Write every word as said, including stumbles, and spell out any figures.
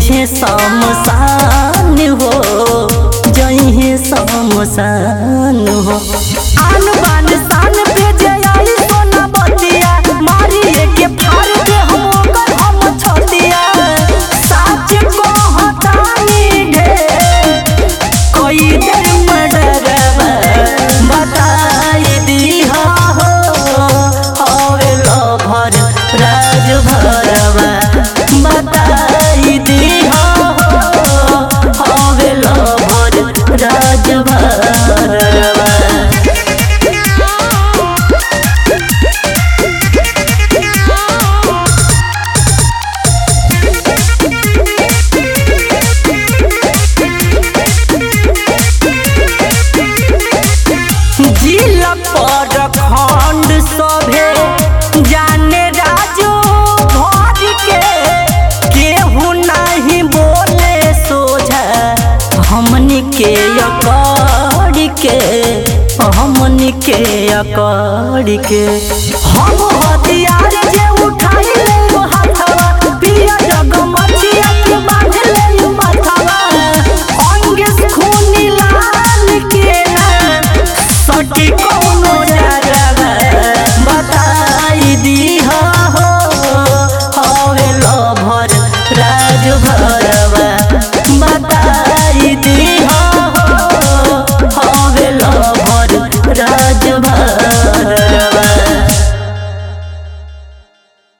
पूछे शमशान हो जइहे शमशान हो। आन बान शान पे जयाई सोना बतिया मारिए के फाड़ दे हम ओकर हम छतिया। सच कहतानी ढेर कोई देर मडरवा बताई दीहा हो हवे लभर राज भरवा बताई दीहा हो हवे लभर राज भरवा। जिला पर खंड सभे जाने राजो भर के केहू नहीं बोले सोझा हमनी के अकड़ के हमनी के अकड़ के। हम हथियार जे उठाई ले हाथवा पिया जगमचिया के बांध ले माथवा। अंगे खूनी लाल के ना सटी कोनो जगवा बताई दीहा हो हवे लभर राज भरवा बता